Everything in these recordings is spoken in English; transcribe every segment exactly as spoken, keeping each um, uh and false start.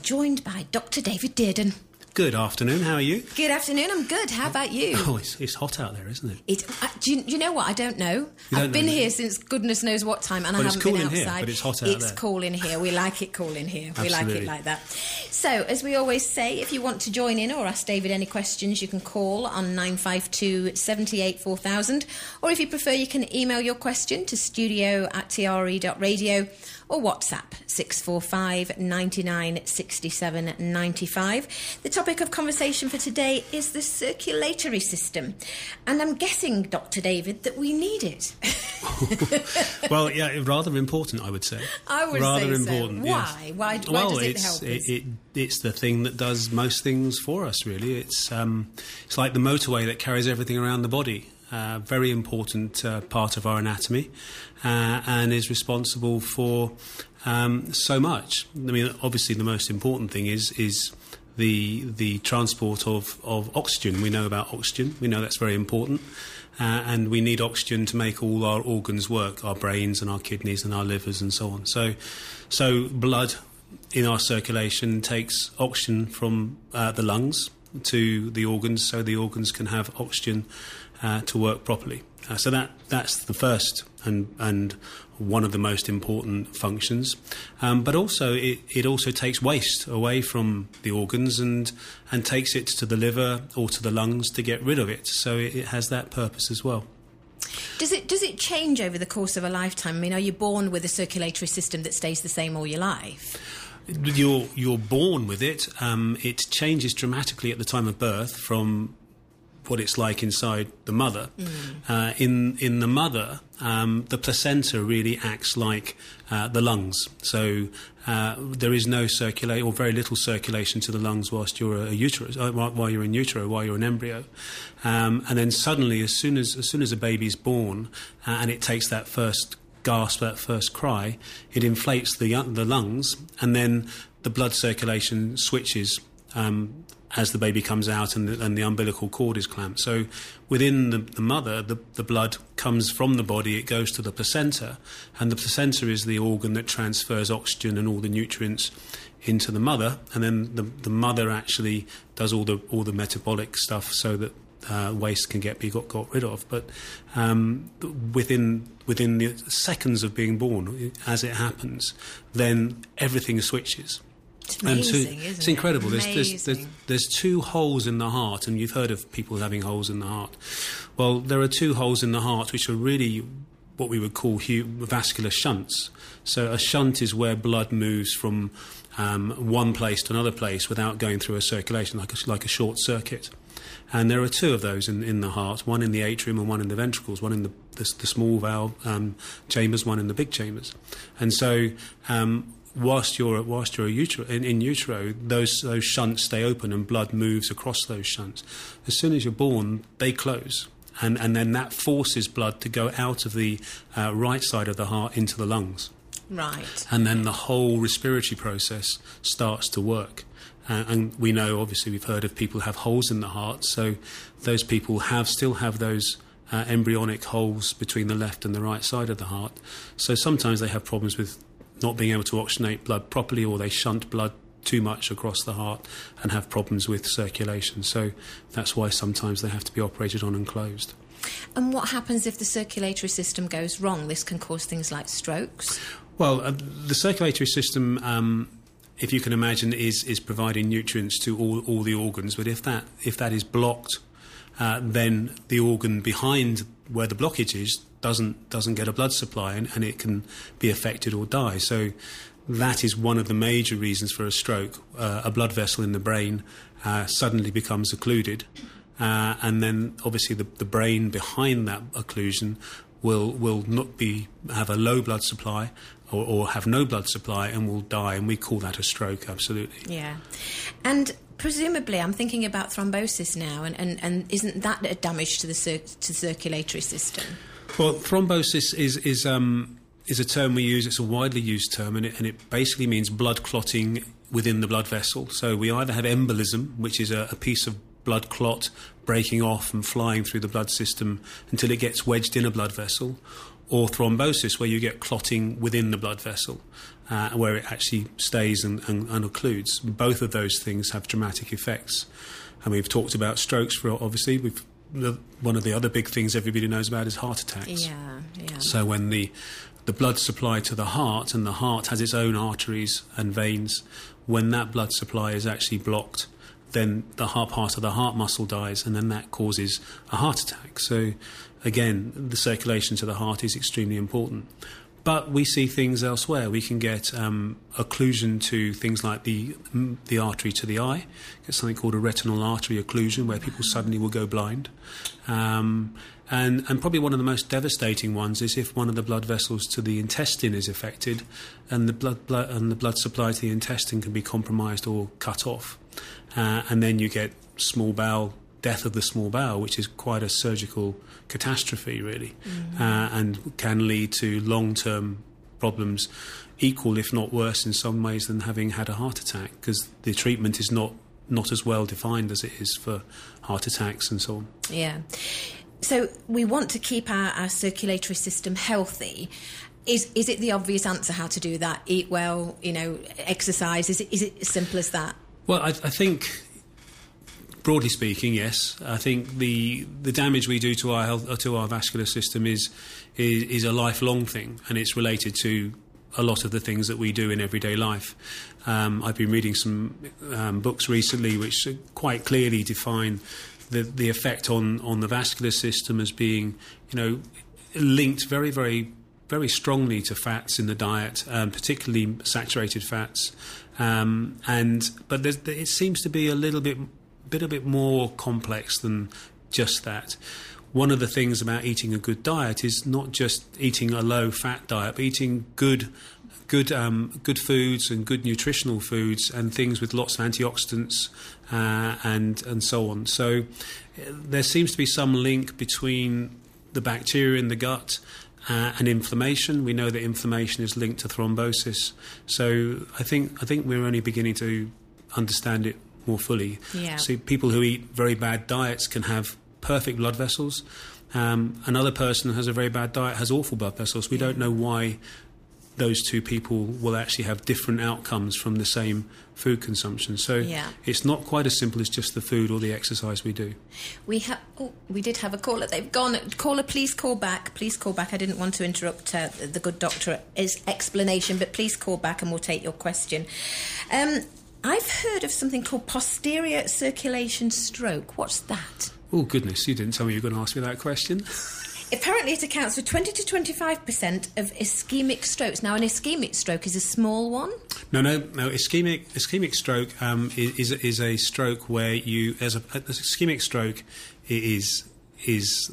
joined by Doctor David Dearden. Good afternoon, how are you? Good afternoon, I'm good. How about you? Oh, it's, it's hot out there, isn't it? It, uh, do, you, do you know what? I don't know. You I've don't been know, here since goodness knows what time, and Well, I it's haven't cool been in outside. here, but it's hot out It's there. cool in here. We like it cool in here. We like Absolutely. it like that. So, as we always say, if you want to join in or ask David any questions, you can call on nine five two, seven eight, four thousand, or if you prefer, you can email your question to studio at t r e dot radio, or WhatsApp six four five, nine nine, six seven nine five. The topic of conversation for today is the circulatory system, and I'm guessing, Doctor David, that we need it. Well, yeah, rather important, I would say. I would rather say so. important. Why? Yes. Why? Why well, does it it's, help it, us? it, it's the thing that does most things for us, really. It's um, it's like the motorway that carries everything around the body. Uh, very important uh, part of our anatomy, uh, and is responsible for um, so much. I mean, obviously, the most important thing is is the the transport of, of oxygen. We know about oxygen. We know that's very important, uh, and we need oxygen to make all our organs work, our brains and our kidneys and our livers and so on. So, so blood in our circulation takes oxygen from uh, the lungs to the organs, so the organs can have oxygen uh, to work properly. Uh, so that that's the first and and one of the most important functions. Um, but also it, it also takes waste away from the organs and and takes it to the liver or to the lungs to get rid of it. So it, it has that purpose as well. Does it does it change over the course of a lifetime? I mean, are you born with a circulatory system that stays the same all your life? You're you're born with it. Um, it changes dramatically at the time of birth from what it's like inside the mother. Mm. Uh, in in the mother, um, the placenta really acts like uh, the lungs. So uh, there is no circulate or very little circulation to the lungs whilst you're a uterus, uh, while you're in utero, while you're an embryo. Um, and then suddenly, as soon as as soon as a baby's born, uh, and it takes that first gasp, that first cry, it inflates the the lungs, and then the blood circulation switches um, as the baby comes out and the, and the umbilical cord is clamped. So within the, the mother, the, the blood comes from the body, it goes to the placenta, and the placenta is the organ that transfers oxygen and all the nutrients into the mother, and then the, the mother actually does all the all the metabolic stuff so that Uh, waste can get be got, got rid of. But um, within within the seconds of being born, as it happens, then everything switches. It's amazing, and to, isn't it's incredible. it? There's, there's, there's, Amazing. there's two holes in the heart, and you've heard of people having holes in the heart. Well, there are two holes in the heart which are really what we would call hu- vascular shunts. So a shunt is where blood moves from um, one place to another place without going through a circulation, like a, like a short circuit. And there are two of those in, in the heart, one in the atrium and one in the ventricles, one in the, the, the small valve um, chambers, one in the big chambers. And so um, whilst you're, whilst you're a utero, in, in utero, those, those shunts stay open and blood moves across those shunts. As soon as you're born, they close. And, and then that forces blood to go out of the uh, right side of the heart into the lungs. Right. And then the whole respiratory process starts to work. Uh, and we know, obviously, we've heard of people who have holes in the heart. So those people have still have those uh, embryonic holes between the left and the right side of the heart. So sometimes they have problems with not being able to oxygenate blood properly, or they shunt blood too much across the heart and have problems with circulation. So that's why sometimes they have to be operated on and closed. And what happens if the circulatory system goes wrong? This can cause things like strokes. Well, uh, the circulatory system, um, if you can imagine, is is providing nutrients to all, all the organs. But if that if that is blocked, uh, then the organ behind where the blockage is doesn't doesn't get a blood supply, and, and it can be affected or die. So that is one of the major reasons for a stroke. Uh, a blood vessel in the brain uh, suddenly becomes occluded, uh, and then obviously the, the brain behind that occlusion will will not be have a low blood supply. Or, or have no blood supply and will die, and we call that a stroke, absolutely. Yeah. And presumably, I'm thinking about thrombosis now, and, and, and isn't that a damage to the cir- to the circulatory system? Well, thrombosis is is um, is a term we use. It's a widely used term, and it, and it basically means blood clotting within the blood vessel. So we either have embolism, which is a, a piece of blood clot breaking off and flying through the blood system until it gets wedged in a blood vessel, or thrombosis, where you get clotting within the blood vessel, uh, where it actually stays and, and, and occludes. Both of those things have dramatic effects. And we've talked about strokes, for obviously. We've, the, one of the other big things everybody knows about is heart attacks. Yeah, yeah. So when the, the blood supply to the heart, and the heart has its own arteries and veins, when that blood supply is actually blocked, then the heart part of the heart muscle dies, and then that causes a heart attack. So again, the circulation to the heart is extremely important. But we see things elsewhere. We can get um, occlusion to things like the the artery to the eye. Get something called a retinal artery occlusion, where people suddenly will go blind. Um, and, and probably one of the most devastating ones is if one of the blood vessels to the intestine is affected, and the blood, blood and the blood supply to the intestine can be compromised or cut off. Uh, and then you get small bowel, death of the small bowel, which is quite a surgical catastrophe, really, mm. uh, and can lead to long-term problems, equal, if not worse, in some ways than having had a heart attack, because the treatment is not, not as well defined as it is for heart attacks and so on. Yeah. So we want to keep our, our circulatory system healthy. Is is it the obvious answer how to do that? Eat well, you know, exercise. Is it is it as simple as that? Well, I, I think, broadly speaking, yes. I think the the damage we do to our health, to our vascular system is, is is a lifelong thing, and it's related to a lot of the things that we do in everyday life. Um, I've been reading some um, books recently which quite clearly define the the effect on on the vascular system as being, you know, linked very very very strongly to fats in the diet, um, particularly saturated fats. Um, and but it seems to be a little bit, bit a bit more complex than just that. One of the things about eating a good diet is not just eating a low-fat diet, but eating good, good, um, good foods and good nutritional foods and things with lots of antioxidants uh, and and so on. So uh, there seems to be some link between the bacteria in the gut Uh, and inflammation. We know that inflammation is linked to thrombosis. So I think I think we're only beginning to understand it more fully. Yeah. See, people who eat very bad diets can have perfect blood vessels. Um, another person who has a very bad diet has awful blood vessels. We yeah. don't know why those two people will actually have different outcomes from the same food consumption. So yeah. it's not quite as simple as just the food or the exercise we do. We have. Oh, we did have a caller. They've gone. Caller, please call back. Please call back. I didn't want to interrupt uh, the good doctor's explanation, but please call back and we'll take your question. Um, I've heard of something called posterior circulation stroke. What's that? Oh, goodness, you didn't tell me you were going to ask me that question. Apparently it accounts for twenty to twenty-five percent of ischemic strokes. Now, an ischemic stroke is a small one? No, no, no. Ischemic, ischemic stroke um, is, is a stroke where you, as a, an ischemic stroke is, is,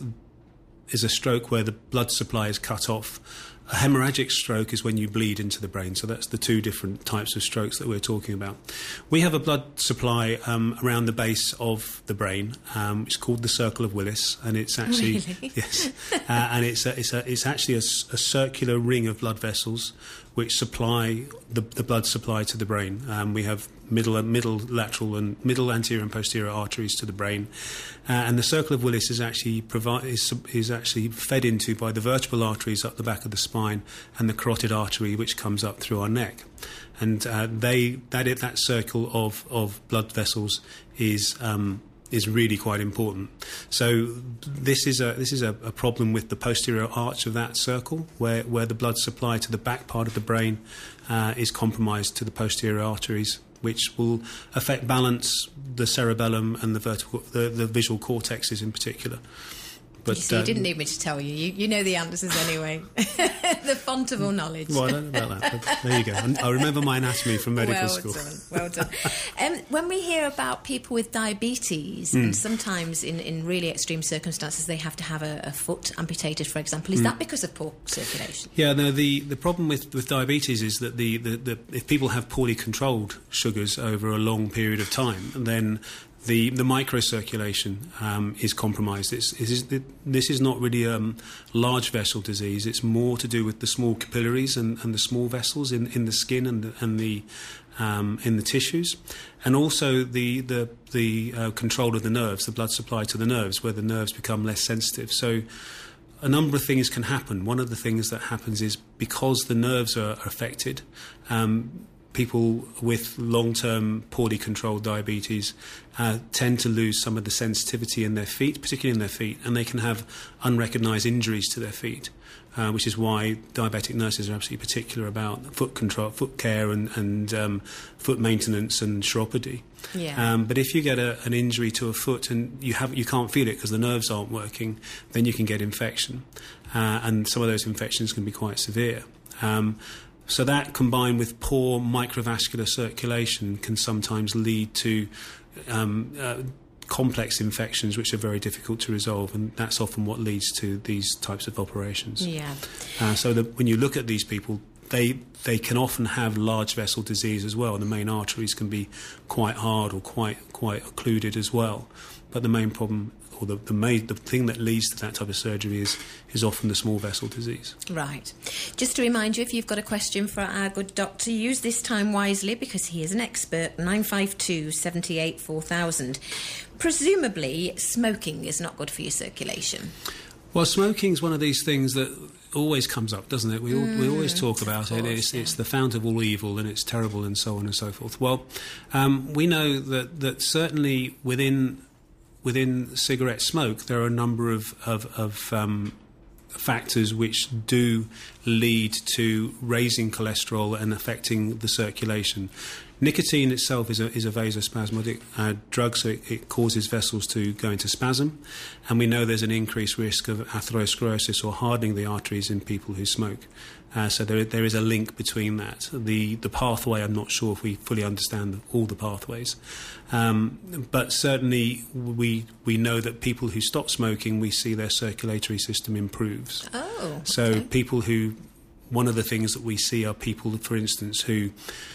is a stroke where the blood supply is cut off. A hemorrhagic stroke is when you bleed into the brain. So that's the two different types of strokes that we're talking about. We have a blood supply um, around the base of the brain. Um, it's called the Circle of Willis, and it's actually really? yes, uh, and it's a, it's a, it's actually a, a circular ring of blood vessels which supply the, the blood supply to the brain. Um, we have middle middle lateral and middle anterior and posterior arteries to the brain, uh, and the Circle of Willis is actually provi- is, is actually fed into by the vertebral arteries up the back of the spine and the carotid artery which comes up through our neck, and uh, they that it, that circle of of blood vessels is. Um, is really quite important. So this is a this is a, a problem with the posterior arch of that circle, where, where the blood supply to the back part of the brain uh, is compromised to the posterior arteries, which will affect balance, the cerebellum and the vertical, the, the visual cortexes in particular. But, you see, you uh, didn't need me to tell you. You, you know the answers anyway. The font of all knowledge. Well, I don't know about that, but there you go. I remember my anatomy from medical well school. Done, well done. um, when we hear about people with diabetes, mm. and sometimes in, in really extreme circumstances they have to have a, a foot amputated, for example, is mm. that because of poor circulation? Yeah, no, the, the problem with, with diabetes is that the, the, the if people have poorly controlled sugars over a long period of time, then The, the microcirculation um, is compromised. It's, it's, it, this is not really a um, large vessel disease. It's more to do with the small capillaries and, and the small vessels in, in the skin and the, and the um, in the tissues, and also the the, the uh, control of the nerves, the blood supply to the nerves, where the nerves become less sensitive. So a number of things can happen. One of the things that happens is because the nerves are affected, um, people with long-term poorly controlled diabetes uh, tend to lose some of the sensitivity in their feet, particularly in their feet, and they can have unrecognised injuries to their feet, uh, which is why diabetic nurses are absolutely particular about foot control, foot care and, and um, foot maintenance and chiropody. Yeah. Um, but if you get a, an injury to a foot and you have you can't feel it because the nerves aren't working, then you can get infection, uh, and some of those infections can be quite severe. Um, So that, combined with poor microvascular circulation, can sometimes lead to um, uh, complex infections which are very difficult to resolve, and that's often what leads to these types of operations. Yeah. Uh, so that when you look at these people, they they can often have large vessel disease as well. The main arteries can be quite hard or quite quite occluded as well. But the main problem, or the the, main, the thing that leads to that type of surgery is is often the small vessel disease. Right. Just to remind you, if you've got a question for our good doctor, use this time wisely because he is an expert. nine five two, seven eight, four thousand. Presumably, smoking is not good for your circulation. Well, smoking is one of these things that always comes up, doesn't it? We, all, Mm, we always talk about course, it. It's, yeah. it's the fount of all evil and it's terrible and so on and so forth. Well, um, we know that, that certainly within within cigarette smoke there are a number of, of, of um, factors which do lead to raising cholesterol and affecting the circulation. Nicotine itself is a, is a vasospasmodic uh, drug, so it, it causes vessels to go into spasm, and we know there's an increased risk of atherosclerosis or hardening the arteries in people who smoke. Uh, so there, there is a link between that. The, the pathway, I'm not sure if we fully understand all the pathways, um, but certainly we we know that people who stop smoking, we see their circulatory system improves. Oh, So okay. people who, one of the things that we see are people, for instance, who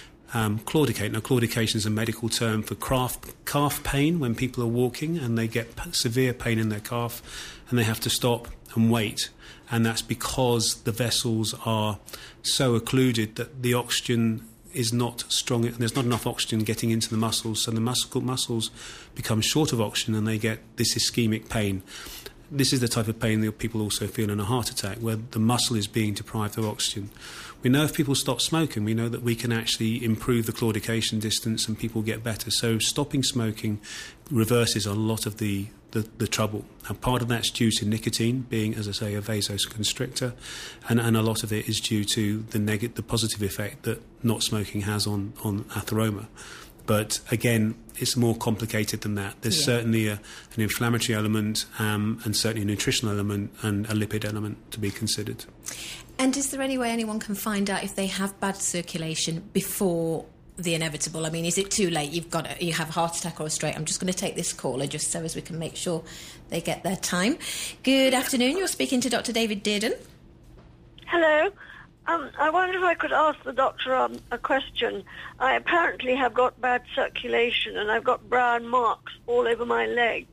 um, claudicate. Now, claudication is a medical term for calf, calf pain when people are walking and they get p- severe pain in their calf and they have to stop and wait. And that's because the vessels are so occluded that the oxygen is not strong, and there's not enough oxygen getting into the muscles, so the muscle, muscles become short of oxygen and they get this ischemic pain. This is the type of pain that people also feel in a heart attack, where the muscle is being deprived of oxygen. We know if people stop smoking, we know that we can actually improve the claudication distance and people get better. So stopping smoking reverses a lot of the, the, the trouble. And part of that's due to nicotine being, as I say, a vasoconstrictor, and, and a lot of it is due to the, neg- the positive effect that not smoking has on, on atheroma. But again, it's more complicated than that. There's Yeah. certainly a, an inflammatory element um, and certainly a nutritional element and a lipid element to be considered. And is there any way anyone can find out if they have bad circulation before the inevitable? I mean, is it too late? You've got a, you have a heart attack or a stroke. I'm just going to take this caller just so as we can make sure they get their time. Good afternoon. You're speaking to Doctor David Dearden. Hello. Um, I wonder if I could ask the doctor um, a question. I apparently have got bad circulation and I've got brown marks all over my legs.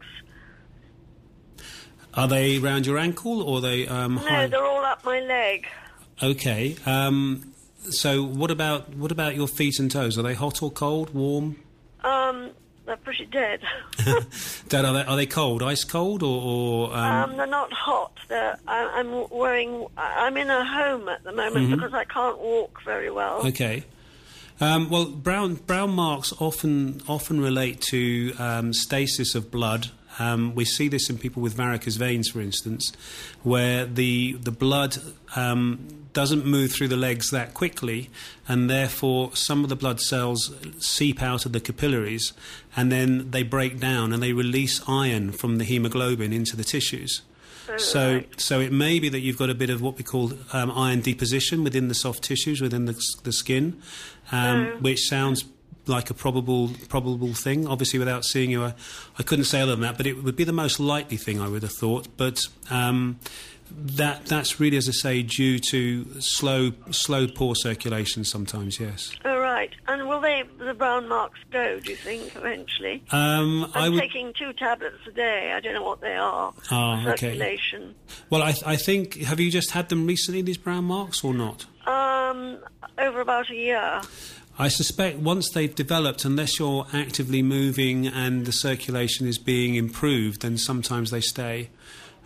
Are they round your ankle or are they um, No, high? they're all up my leg. Okay. Um, so what about what about your feet and toes? Are they hot or cold, warm? Um, they're pretty dead. Dad, are they, are they cold, ice cold, or, or um, Um, they're not hot. They're, I, I'm wearing. I'm in a home at the moment because I can't walk very well. okay? Um, well, brown brown marks often often relate to um, stasis of blood. Um, we see this in people with varicose veins, for instance, where the the blood um, doesn't move through the legs that quickly, and therefore some of the blood cells seep out of the capillaries, and then they break down and they release iron from the haemoglobin into the tissues. Oh, So, right. so it may be that you've got a bit of what we call um, iron deposition within the soft tissues, within the, the skin, um, Mm. which sounds like a probable probable thing. Obviously, without seeing you, I, I couldn't say other than that, but it would be the most likely thing I would have thought. But um, that that's really, as I say, due to slow, slow, poor circulation sometimes. Yes. Oh, right. And will they, the brown marks go, do you think, eventually? Um, I'm I would. taking two tablets a day. I don't know what they are. Ah, for okay. circulation. Well, I, I think. Have you just had them recently? These brown marks, or not? Um, over about a year. I suspect once they've developed, unless you're actively moving and the circulation is being improved, then sometimes they stay.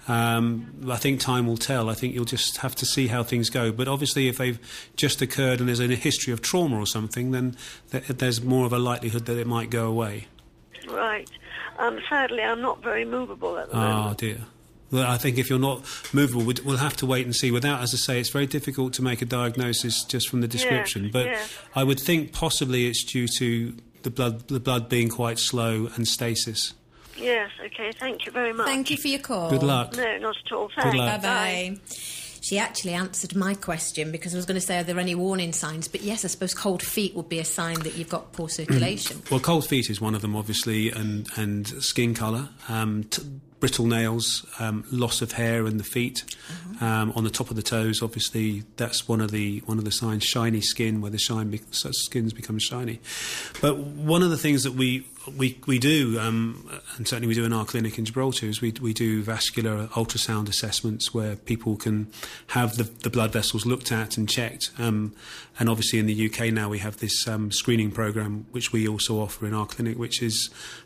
Um, I think time will tell. I think you'll just have to see how things go. But obviously, if they've just occurred and there's a history of trauma or something, then th- there's more of a likelihood that it might go away. Right. Um, sadly, I'm not very movable at the Oh, moment. dear. Well, I think if you're not movable, we'd- we'll have to wait and see. Without, as I say, it's very difficult to make a diagnosis just from the description. Yeah, but yeah. I would think possibly it's due to the blood, the blood being quite slow and stasis. Yes, okay, thank you very much. Thank you for your call. Good luck. No, not at all. Thanks. luck. Bye-bye. She actually answered my question because I was going to say, are there any warning signs? But yes, I suppose cold feet would be a sign that you've got poor circulation. Well, cold feet is one of them, obviously, and, and skin colour, um, t- brittle nails, um, loss of hair in the feet, uh-huh. um, on the top of the toes. Obviously, that's one of the one of the signs. Shiny skin, where the shine be- skins become shiny. But one of the things that we we we do, um, and certainly we do in our clinic in Gibraltar, is we we do vascular ultrasound assessments where people can have the, the blood vessels looked at and checked. Um, and obviously, in the U K now we have this um, screening program which we also offer in our clinic, which is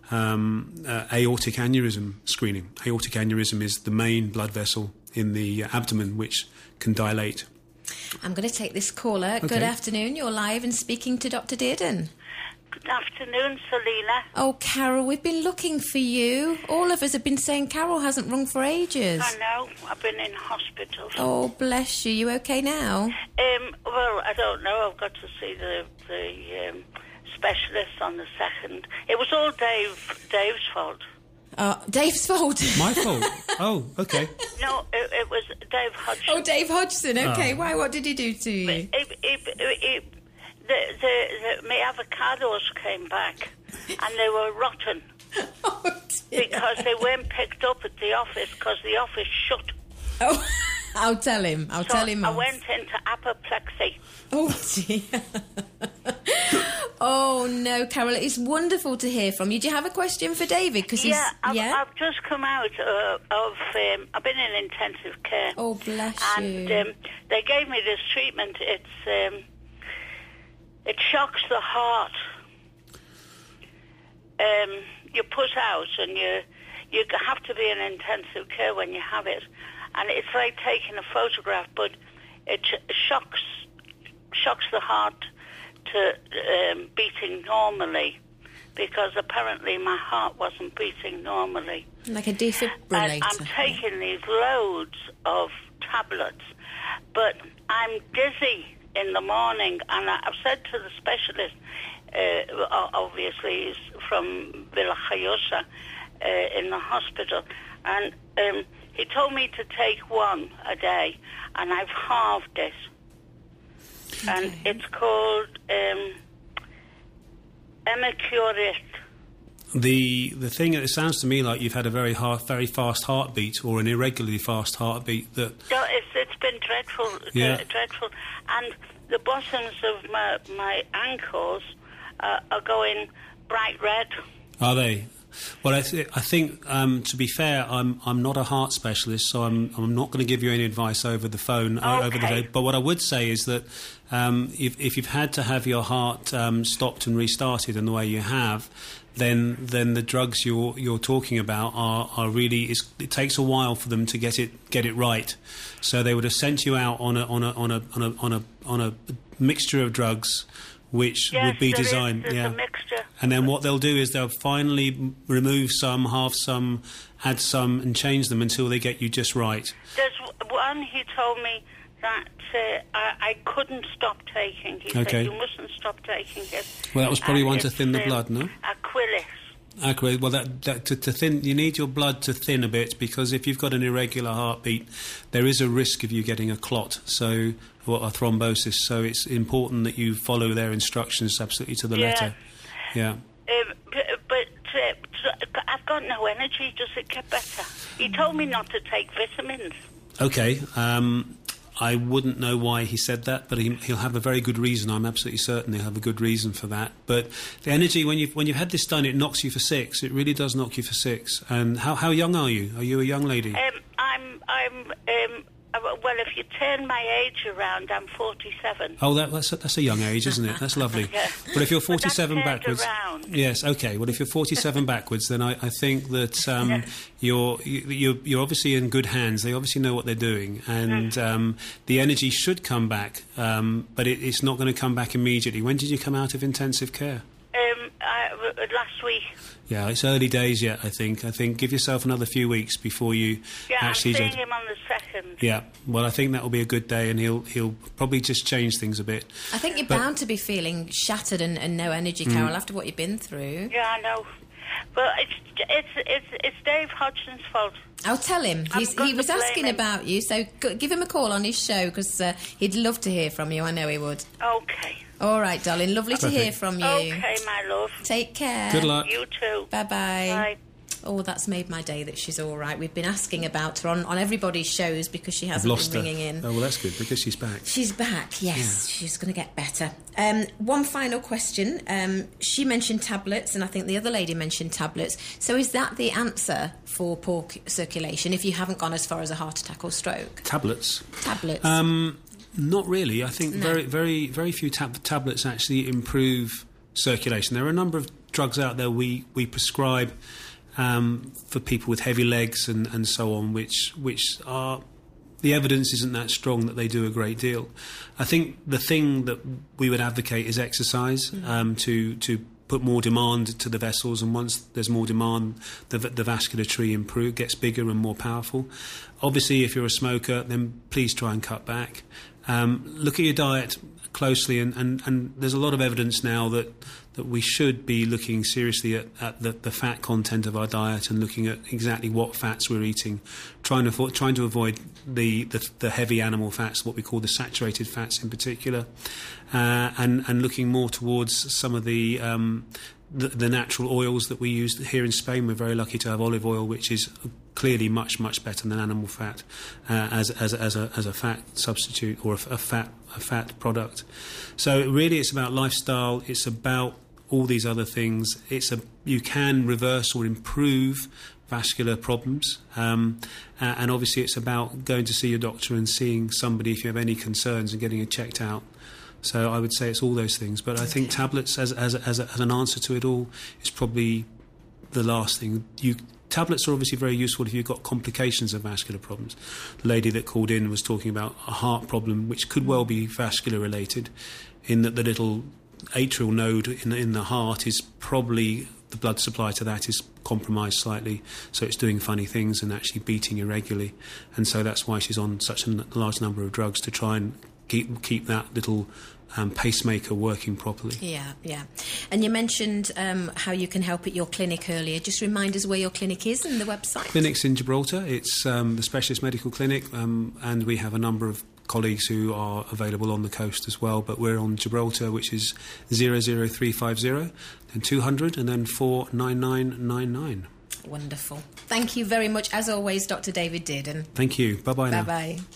um, uh, aortic aneurysm screening. Aortic aneurysm is the main blood vessel in the abdomen which can dilate. I'm going to take this caller. Okay. Good afternoon. You're live and speaking to Doctor Dearden. Good afternoon, Selina. Oh, Carol, we've been looking for you. All of us have been saying Carol hasn't rung for ages. I know, I've been in hospital. Oh, bless you. You okay now? Um, well, I don't know. I've got to see the the um, specialist on the second. It was all Dave Dave's fault. Uh, Dave's fault. My fault? Oh, okay. No, it, it was Dave Hodgson. Oh, Dave Hodgson. Okay, Oh. why? What did he do to you? It, it, it, it, the, the, the, my avocados came back and they were rotten Oh, dear. because they weren't picked up at the office because the office shut. Oh, I'll tell him. I'll So tell him I off. went into apoplexy. Oh, dear. Oh, no, Carol, it's wonderful to hear from you. Do you have a question for David? 'Cause he's, Yeah, I've, yeah? I've just come out uh, of, um, I've been in intensive care. Oh, bless and you. um, they gave me this treatment. It's um, it shocks the heart. Um, you put out, and you you have to be in intensive care when you have it, and it's like taking a photograph, but it sh- shocks shocks the heart to um, beating normally, because apparently my heart wasn't beating normally. Like a defibrillator. And I'm taking these loads of tablets, but I'm dizzy in the morning, and I- I've said to the specialist, uh, obviously he's from Villa Cayosa uh, in the hospital, and um, he told me to take one a day, and I've halved it. Okay. And it's called um, Emicurate. The the thing, it sounds to me like you've had a very hard, very fast heartbeat, or an irregularly fast heartbeat. That No, it's, it's been dreadful, Yeah. uh, dreadful. And the bottoms of my, my ankles uh, are going bright red. are they? Well, I, th- I think, um, to be fair, I'm I'm not a heart specialist, so I'm I'm not going to give you any advice over the phone o- over the Okay. day. But what I would say is that um, if if you've had to have your heart um, stopped and restarted in the way you have, then then the drugs you're you're talking about are are really, it's, it takes a while for them to get it get it right. So they would have sent you out on a on a on a on a on a, on a mixture of drugs, which Yes, would be there is, designed, there's yeah. a mixture. And then what they'll do is they'll finally m- remove some, halve some, add some, and change them until they get you just right. There's one he told me that uh, I, I couldn't stop taking. He Okay. said, you mustn't stop taking it. Well, that was probably And one to it's, thin the um, blood, no? Aquilis. Okay, well, that, that to, to thin, you need your blood to thin a bit, because if you've got an irregular heartbeat, there is a risk of you getting a clot, so or a thrombosis. So it's important that you follow their instructions absolutely to the Yeah. letter. Yeah. Um, but but uh, I've got no energy. Does it get better? He told me not to take vitamins. Okay. Um, I wouldn't know why he said that, but he, he'll have a very good reason. I'm absolutely certain he'll have a good reason for that. But the energy, when you've, when you've had this done, it knocks you for six. It really does knock you for six. And how, how young are you? Are you a young lady? Um, I'm I'm um, Uh, well, if you turn my age around, I'm forty-seven. Oh, that, that's, a, that's a young age, isn't it? That's lovely. Yeah. But if you're But that's forty-seven turned backwards... around. Yes, OK. Well, if you're forty-seven backwards, then I, I think that um, Yeah. you're, you're, you're obviously in good hands. They obviously know what they're doing. And um, the energy should come back, um, but it, it's not going to come back immediately. When did you come out of intensive care? Um, I, uh, last week. Yeah, it's early days yet, I think. I think give yourself another few weeks before you Yeah, actually... I'm seeing just- him on the second. Yeah, well, I think that will be a good day, and he'll he'll probably just change things a bit. I think you're But- bound to be feeling shattered and, and no energy, Carol, after what you've been through. Yeah, I know. But it's it's it's it's Dave Hodgson's fault. I'll tell him. I'm He's, going he to was blame asking him. about you, so g- give him a call on his show because uh, he'd love to hear from you. I know he would. Okay. All right, darling. Lovely to hear from you. Okay, my love. Take care. Good luck. You too. Bye-bye. Bye. Oh, that's made my day that she's all right. We've been asking about her on, on everybody's shows because she I've hasn't lost been her. ringing in. Oh, well, that's good, because she's back. She's back, yes. She's going to get better. Um, one final question. Um, she mentioned tablets, and I think the other lady mentioned tablets. So is that the answer for poor c- circulation if you haven't gone as far as a heart attack or stroke? Tablets? Tablets. Um, not really. I think No. very, very, very few tab- tablets actually improve circulation. There are a number of drugs out there we, we prescribe um, for people with heavy legs and, and so on, which which are... The evidence isn't that strong that they do a great deal. I think the thing that we would advocate is exercise, um, to to put more demand to the vessels, and once there's more demand, the, the vascular tree improve, gets bigger and more powerful. Obviously, if you're a smoker, then please try and cut back. Um, look at your diet closely, and, and, and there's a lot of evidence now that, that we should be looking seriously at, at the, the fat content of our diet and looking at exactly what fats we're eating, trying to avo- trying to avoid the, the, the heavy animal fats, what we call the saturated fats in particular, uh, and, and looking more towards some of the, um, the the natural oils that we use here in Spain. We're very lucky to have olive oil, which is clearly much much better than animal fat uh, as as as a as a fat substitute or a, a fat a fat product. So really, it's about lifestyle. It's about all these other things. It's a you can reverse or improve vascular problems, um, uh, and obviously it's about going to see your doctor and seeing somebody if you have any concerns and getting it checked out. So I would say it's all those things, but I think tablets as as as, a, as an answer to it all is probably the last thing. You tablets are obviously very useful if you've got complications of vascular problems. The lady that called in was talking about a heart problem, which could well be vascular related, in that the little atrial node in in the heart is probably the blood supply to that is compromised slightly, so it's doing funny things and actually beating irregularly, and so that's why she's on such a n- large number of drugs to try and keep keep that little um, pacemaker working properly. Yeah, yeah. And you mentioned um, how you can help at your clinic earlier. Just remind us where your clinic is and the website. Clinic's in Gibraltar. It's um, the Specialist Medical Clinic, um, and we have a number of colleagues who are available on the coast as well, but we're on Gibraltar, which is zero zero three five zero, then two hundred, and then four nine nine nine nine. Wonderful. Thank you very much, as always, Doctor David Dearden. Thank you. Bye-bye now. Bye-bye.